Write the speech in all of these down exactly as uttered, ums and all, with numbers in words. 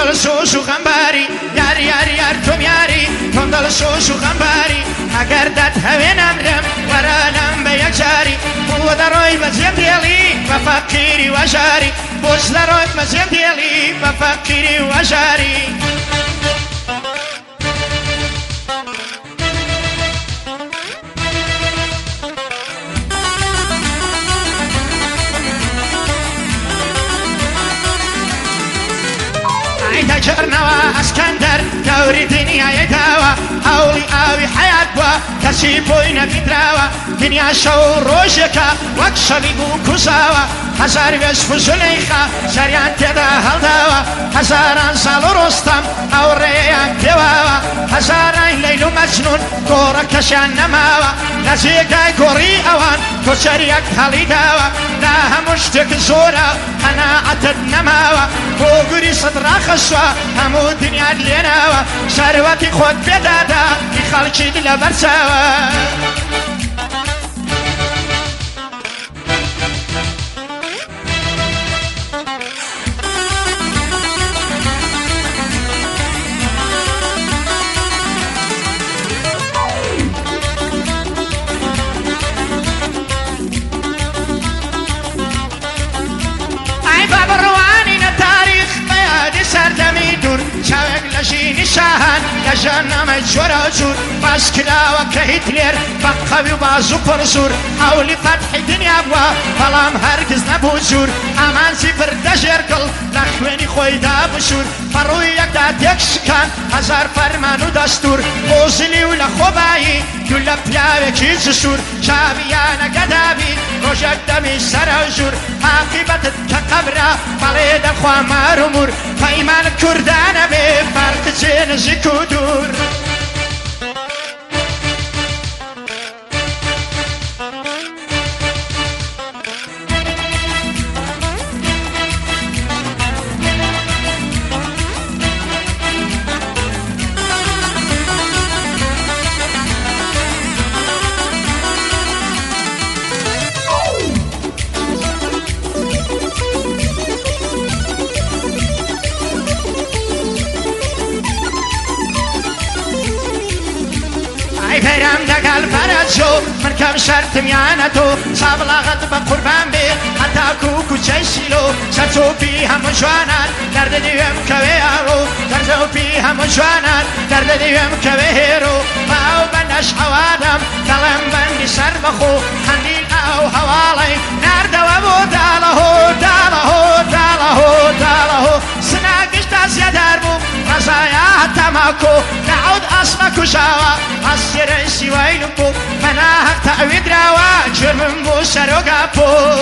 دل سوز و غمباری یاری یاری یار توم یاری تۆم دڵ سۆز و غەمباری ئەگەر دەت هەوێنم لێم وەرانم بە یەکجاری بۆ دەڕۆی بە جێم دێڵی بە فەقیری وەژاری بۆچ دەڕۆی بە جێم دێڵی بە فەقیری وەژاری جرنوا اسكندر دوري دنيا يداوى هولي اوي حياة بوا كسي بوينة بدراوى دنيا شو روشكا وكشبي بو كوزاوى هزار وصف زليخا سريان تدا هلداوى هزاران سال رستم او ريان كواوى هزاران ليلو مجنون كورا كشان نماوى نزيقاي كوري اوان كوشريك هلي داوى لا همشتك زورا انا عتد نماوى بوغري صدر خشوى همو دنيا ليناوى ثروتي خود بدادا خلقي دل برساوى شاهان لجنة مجورة وجود باس كلاوة كهتلر بقوي وبازو برزور حولي فتح دنيا بوا بلام هرگز نبو زور امان زفر دجرقل لخويني خوي دا بشور فروي يكداد يكشكان هزار فرمان و دستور موزلي ولا خوباي دولة بلاوي كيز سور شابيانا قدابي روشك دمي سراجور عاقبت كقبرة بلد الخوا مارمور فايمان كردان بفرق زين زكودور فرام دقل فرجو من كم شرط ميانتو صابلاغت بقربان بي حتى كوكو جيشيلو شرطو بيها مجوانان درد ديوم كويهارو شرطو بيها مجوانان درد ديوم كويهارو باو بنش حوادم دلم بندي سربخو حنيل او هوالي نرد وابو دالهو دالهو دالهو دالهو سناقش تازيا دربو رزايا تماكو نعود اسمك شاوا السر سويلكو مناهق تعويد روا جرم بو سروقابو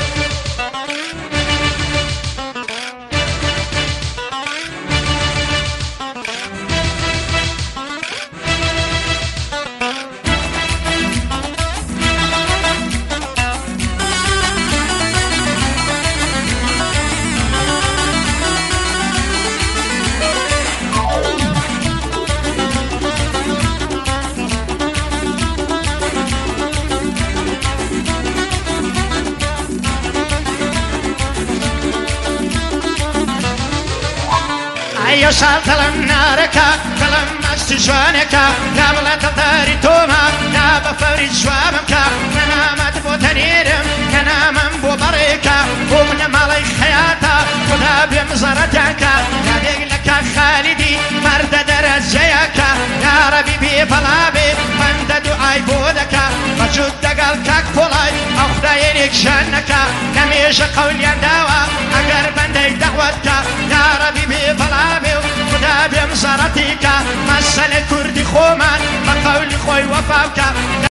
أيو سال تلم ناركا تلم استجوانكا قبل تطاري توما لا بفوري جوابكا أنا ما تبو تنيرم أنا من بو بريكا ومن مالي خياتا خدا بمزرتك يدق لك خالدي مرد درجيكا يا ربي بفلابي من دعاي بودكا وجود دقلكك فلاي أخداينك جنكا نميش قولي داوا أقر بندك دعوتك يا ربي بفلابي خدا بمزرتك مسألة كردي خومن بقول خوي وفاوك